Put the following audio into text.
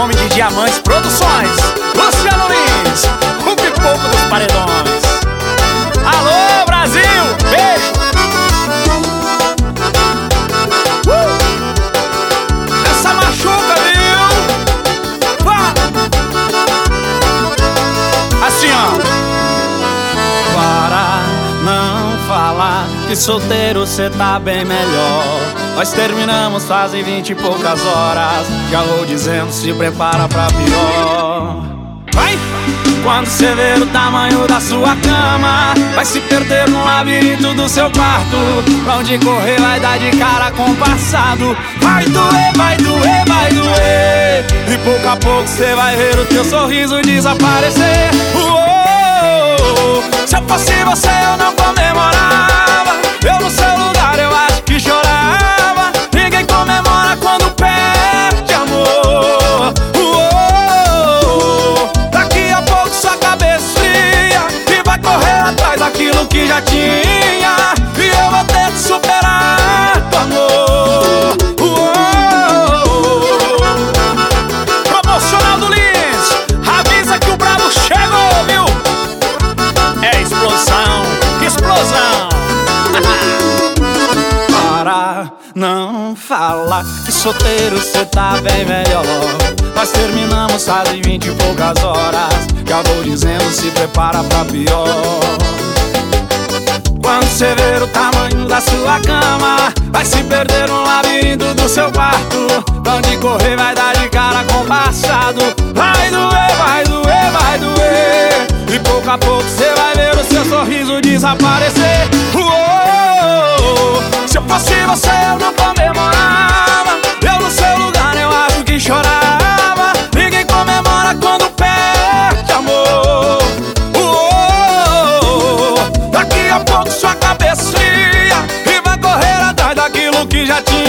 nome de Diamantes Produções, Luciano Lins, o pipoco dos paredões. Alô, Brasil, beijo. Essa machuca, viu? Vá. Assim, ó. Para não falar que solteiro cê tá bem melhor. Nós terminamos fazem 20 e poucas horas. Já vou dizendo, se prepara pra pior. Vai! Quando cê ver o tamanho da sua cama, vai se perder no labirinto do seu quarto. Pra onde correr vai dar de cara com o passado. Vai doer, vai doer, vai doer. E pouco a pouco cê vai ver o teu sorriso desaparecer. Se eu fosse você eu não comemorava. Eu no seu lugar eu acho que chorava. Ninguém comemora quando perde amor. Daqui a pouco sua cabeça esfria e vai correr atrás daquilo que já tinha. E eu vou ter que superar do amor. Promocional do Lins, avisa que o brabo chegou, viu? É explosão, explosão. Para não falar que solteiro cê tá bem melhor. Nós terminamos fazem 20 e poucas horas. Já vou dizendo, se prepara pra pior. Quando cê ver o tamanho da sua cama, vai se perder no labirinto do seu quarto. Pra onde correr vai dar de cara com o passado. Vai doer, vai doer, vai doer. E pouco a pouco cê vai ver o seu sorriso desaparecer. Se eu fosse você eu não comemorava. Eu no seu lugar eu acho que chorava. Ninguém comemora quando perde amor. Daqui a pouco sua cabeça esfria e vai correr atrás daquilo que já tinha.